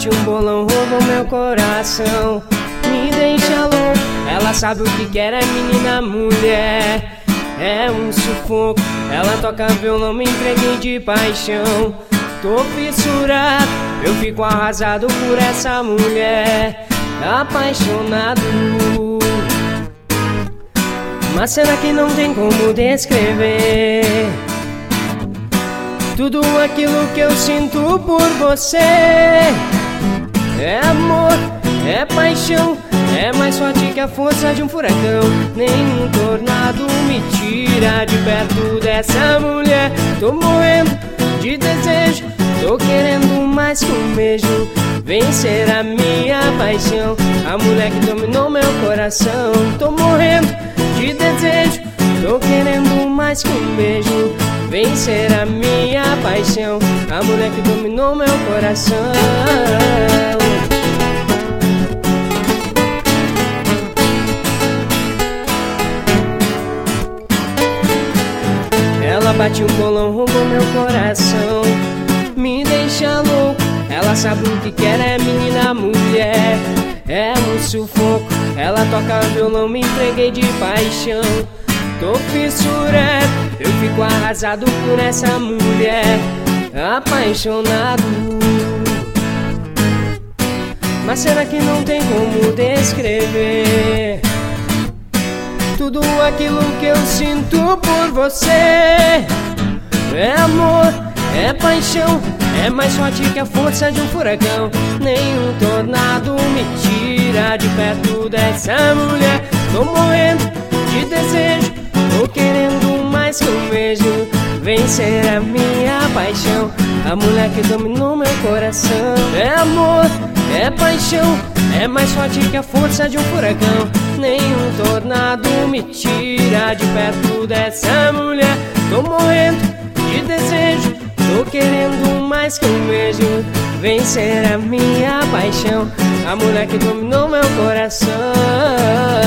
bate um bolão, roubou meu coração, me deixa louco. Ela sabe o que quer, é menina, mulher, é um sufoco. Ela toca violão, me entreguei de paixão. Tô fissurado, eu fico arrasado por essa mulher, apaixonado. Mas será que não tem como descrever tudo aquilo que eu sinto por você? É amor, é paixão, é mais forte que a força de um furacão. Nenhum tornado me tira de perto dessa mulher. Tô morrendo de desejo, tô querendo mais que um beijo. Vem ser a minha paixão, a mulher que dominou meu coração. Tô morrendo de desejo, tô querendo mais que um beijo. Vem ser a minha paixão, a mulher que dominou meu coração. Ela bate um bolão, roubou meu coração, me deixa louco. Ela sabe o que quer, é menina, mulher, é um sufoco. Ela toca violão, me entreguei de paixão. Tô fissurado, eu fico arrasado por essa mulher, apaixonado. Mas será que não tem como descrever tudo aquilo que eu sinto por você? É amor, é paixão, é mais forte que a força de um furacão. Nenhum tornado me tira de perto dessa mulher. Tô morrendo de desejo, tô querendo mais que um beijo. Vem ser a minha paixão, a mulher que dominou meu coração. É amor, é paixão, é mais forte que a força de um furacão. Nenhum tornado me tira de perto dessa mulher. Tô morrendo de desejo, tô querendo mais que um beijo. Vem ser a minha paixão, a mulher que dominou meu coração.